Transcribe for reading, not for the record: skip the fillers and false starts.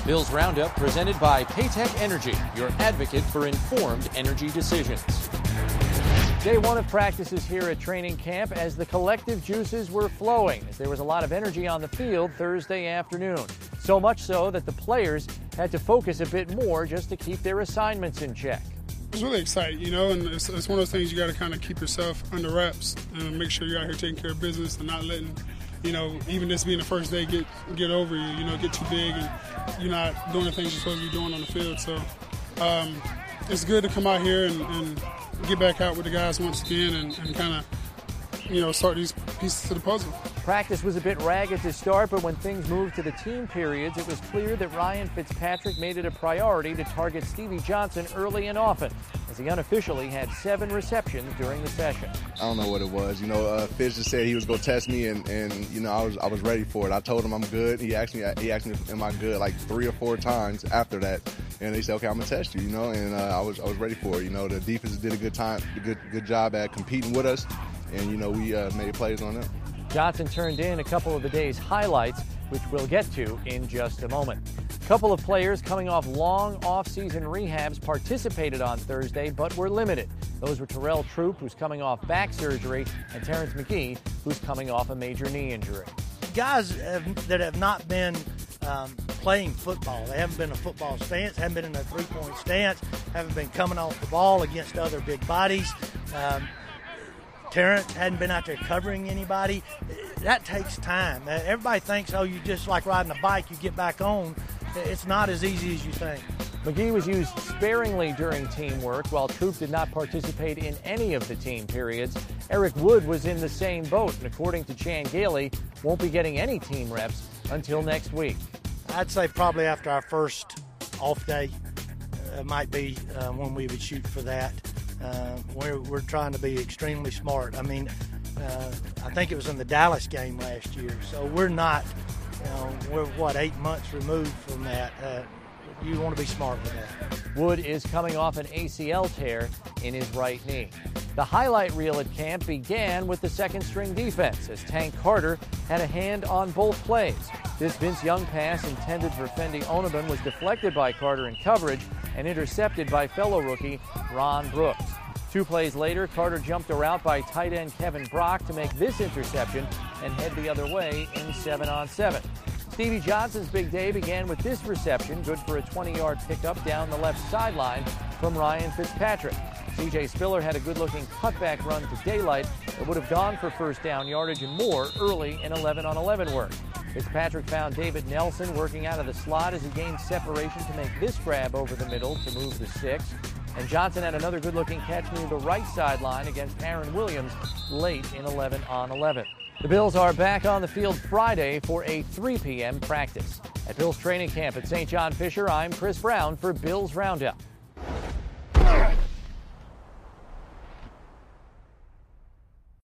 Bills Roundup presented by Paytech Energy, your advocate for informed energy decisions. Day one of practices here at training camp as the collective juices were flowing as there was a lot of energy on the field Thursday afternoon. So much so that the players had to focus a bit more just to keep their assignments in check. It's really exciting, and it's one of those things you got to kind of keep yourself under wraps and make sure you're out here taking care of business and not letting, even this being the first day get over you, get too big and you're not doing the things you're supposed to be doing on the field. So it's good to come out here and get back out with the guys once again and kind of, start these pieces to the puzzle. Practice was a bit ragged to start, but when things moved to the team periods, it was clear that Ryan Fitzpatrick made it a priority to target Stevie Johnson early and often, as he unofficially had 7 receptions during the session. I don't know what it was. Fitz just said he was going to test me, and I was ready for it. I told him I'm good. He asked me, am I good, like 3 or 4 times after that. And they said, okay, I'm going to test you, and I was ready for it. The defense did a good job at competing with us, and, we made plays on them. Johnson turned in a couple of the day's highlights, which we'll get to in just a moment. A couple of players coming off long off-season rehabs participated on Thursday, but were limited. Those were Terrell Troop, who's coming off back surgery, and Terrence McGee, who's coming off a major knee injury. Guys that have not been playing football. They haven't been in a football stance, haven't been in a three-point stance, haven't been coming off the ball against other big bodies. Terrence hadn't been out there covering anybody. That takes time. Everybody thinks, you just like riding a bike, you get back on. It's not as easy as you think. McGee was used sparingly during teamwork, while Troop did not participate in any of the team periods. Eric Wood was in the same boat, and according to Chan Gailey, won't be getting any team reps until next week. I'd say probably after our first off day might be when we would shoot for that. We're trying to be extremely smart. I think it was in the Dallas game last year, so we're not, we're 8 months removed from that. You want to be smart with that. Wood is coming off an ACL tear in his right knee. The highlight reel at camp began with the second-string defense as Tank Carter had a hand on both plays. This Vince Young pass intended for Fendi Onabin was deflected by Carter in coverage and intercepted by fellow rookie Ron Brooks. 2 plays later, Carter jumped a route by tight end Kevin Brock to make this interception and head the other way in 7-on-7. Stevie Johnson's big day began with this reception, good for a 20-yard pickup down the left sideline from Ryan Fitzpatrick. C.J. Spiller had a good-looking cutback run to daylight that would have gone for first down yardage and more early in 11-on-11 work. Fitzpatrick found David Nelson working out of the slot as he gained separation to make this grab over the middle to move the 6. And Johnson had another good-looking catch near the right sideline against Aaron Williams late in 11-on-11. The Bills are back on the field Friday for a 3 p.m. practice. At Bills training camp at St. John Fisher, I'm Chris Brown for Bills Roundup.